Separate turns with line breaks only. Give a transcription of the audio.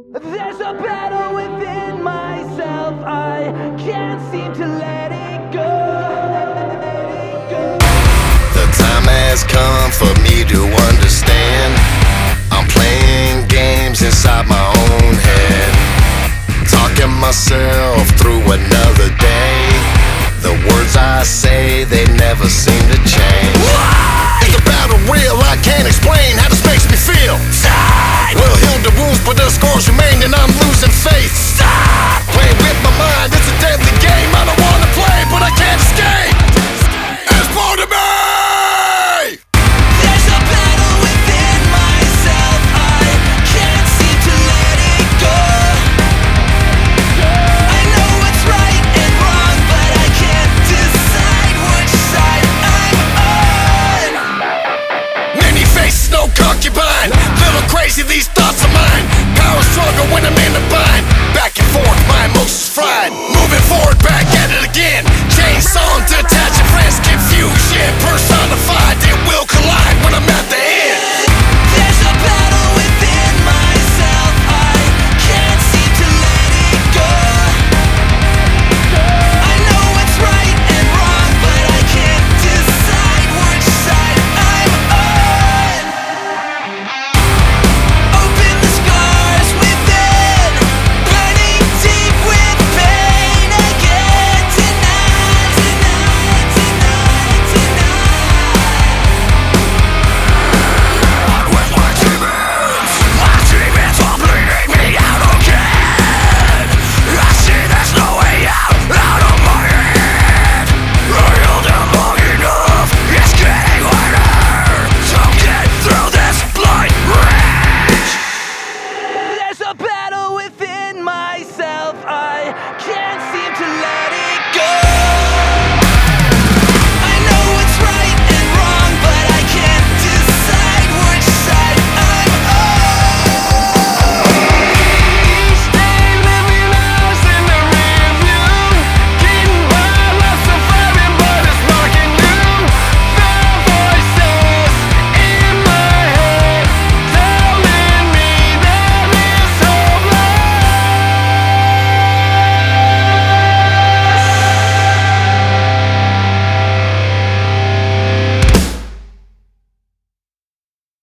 There's a battle within myself, I can't seem to let it go.
The time has come for me to understand. I'm playing games inside my own head, talking myself through another day. The words I say, they never seem to change. Is the battle real? I can't explain how this makes me feel. Well, heal the wounds, but the scars remain, and I'm losing.